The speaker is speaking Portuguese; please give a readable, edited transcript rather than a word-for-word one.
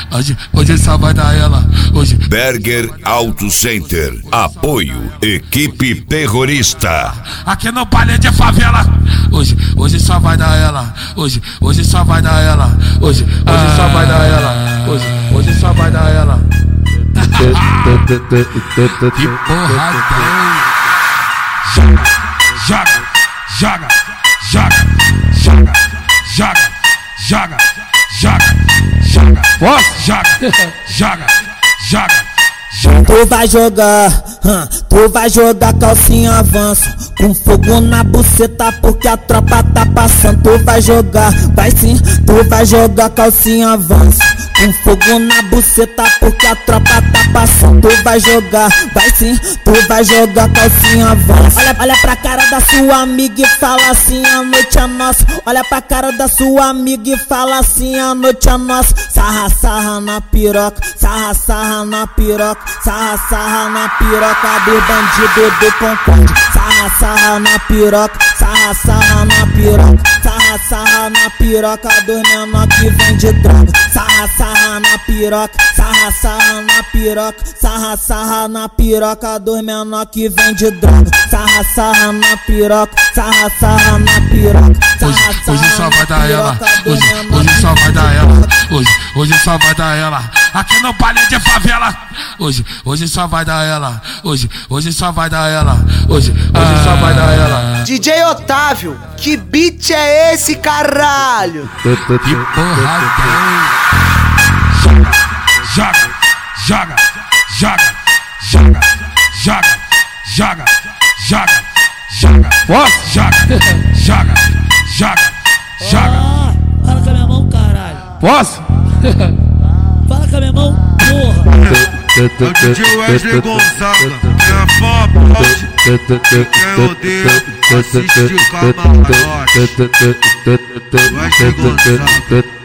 Hoje só vai dar ela. Hoje. Berger Auto Center. Apoio equipe terrorista. Aqui no baile de favela. Hoje só vai dar ela. Hoje só vai dar ela. Hoje só vai dar ela. Hoje só vai dar ela. Que porra tem? Joga. Tu vai jogar calcinha avanço, com fogo na buceta porque a tropa tá passando. Tu vai jogar, vai sim, tu vai jogar calcinha avanço, com fogo na buceta porque a tropa tá passando. Tu vai jogar, vai sim, tu vai jogar calcinha avanço. Olha pra cara da sua amiga e fala assim, a noite é nossa. Olha pra cara da sua amiga e fala assim, a noite é nossa. Sarra na piroca, sarra na piroca, sarra na piroca do bandido do Concorde. Sarra na piroca, sarra na piroca, sarra na piroca dos menor que vende droga. Sarra na piroca, sarra na piroca, sarra na piroca dos menor que vende droga. Sarra na piroca, sarra na piroca. Hoje só vai dar ela. Hoje só vai dar ela. Hoje só vai dar ela. Aqui no baile de favela. Hoje só vai dar ela. Hoje só vai dar ela. Hoje só vai dar ela. DJ Otávio, que beat é esse, caralho? Que porra tem? Joga. Fala com a minha mão, caralho. Posso? Fala com a minha mão, porra. É o DJ Wesley Gonzaga, quem é fã pode, quem odeia assiste o camarote. Wesley Gonzaga.